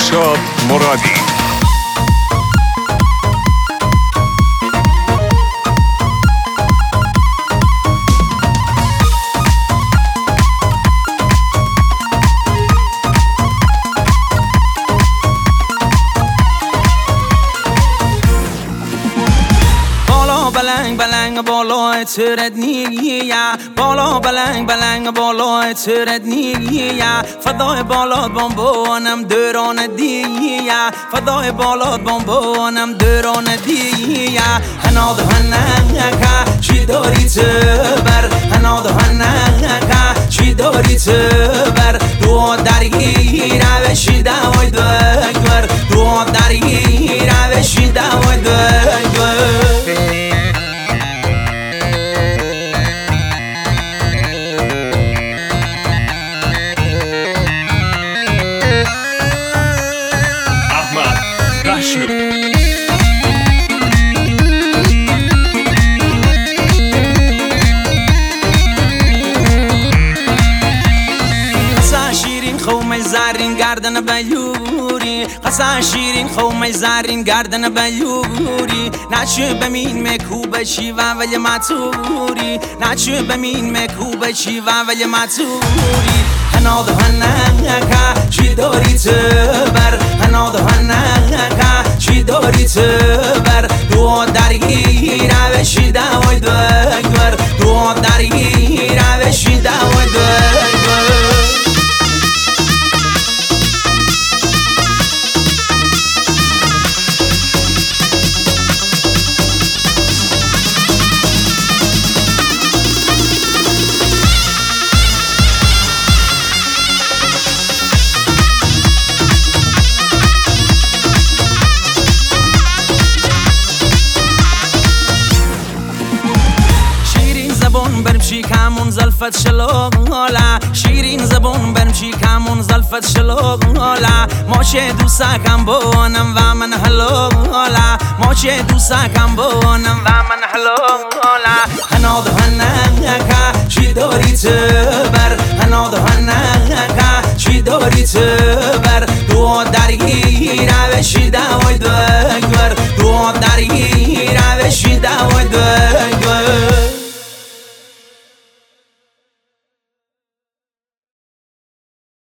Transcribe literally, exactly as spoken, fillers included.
دلشاد مرادی. بلنگ بلنگ بالا ترد نیه بالا بلنگ بلنگ بالا ترد نیه فدای بالات بمبونم دران دیه فدای بالات بمبونم دران دیه هناد هنگه چی داری تبر هناد هنگه چی داری تبر دو درگی روشی دوای دکبر دو درگی روشی دوای دکبر. خومه زرین گردن بیوری قصه شیرین خومه زرین گردن بیوری نچه بمین مکوب شیوه ولی مطوری نچه بمین مکوب شیوه ولی مطوری هناد هنگه چی داری تبر هناد هنگه چی داری تبر دو درگی روشی دوای دکبر دو درگی روشی دوای دکبر. برم شیکمون زلفت شلوغالا شیرین زبون برم شیکمون زلفت شلوغالا ماچه دوستکم بونم و من هلوغالا ماچه دوستکم بونم و من هلوغالا هناد هنگه چی داری تبر هناد هنگه چی داری تبر